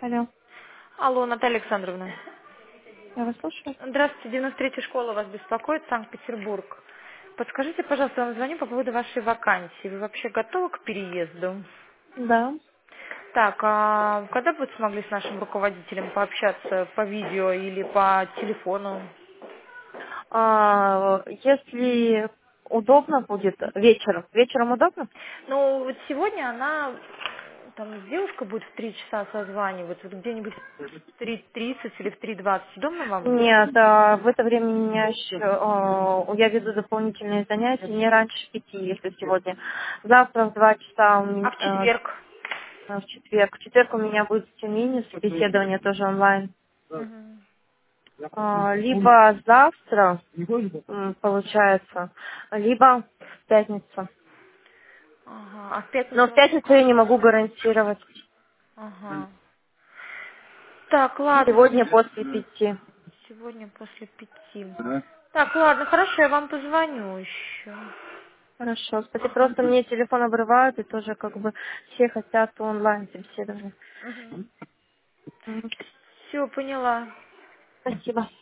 Алло, Алло, Наталья Александровна. я вас слушаю. Здравствуйте, 93-я школа вас беспокоит, Санкт-Петербург. Подскажите, пожалуйста, я вам звоню по поводу вашей вакансии. Вы вообще готовы к переезду? Да. Так, а когда бы вы смогли с нашим руководителем пообщаться по видео или по телефону? Если удобно будет вечером. Вечером удобно? Ну, вот сегодня она, там, девушка будет в 3 часа созваниваться, вот где-нибудь в 3:30 или в 3:20. Удобно вам будет? Нет, в это время меня еще, я веду дополнительные занятия не раньше 5, если сегодня. Завтра в 2 часа, А в четверг? в четверг. В четверг у меня будет в Тюмени собеседование тоже онлайн. Мгм. Либо завтра, получается, либо в пятницу. Ага, а в Но в пятницу? пятницу я не могу гарантировать. Ага. Так, ладно. Сегодня после 5. Сегодня после 5. Так, ладно, хорошо, я вам позвоню еще. Хорошо, спасибо. Ага. Просто мне телефон обрывают, и тоже как бы все хотят онлайн собеседование. Угу. Мгм. Все, поняла. Спасибо.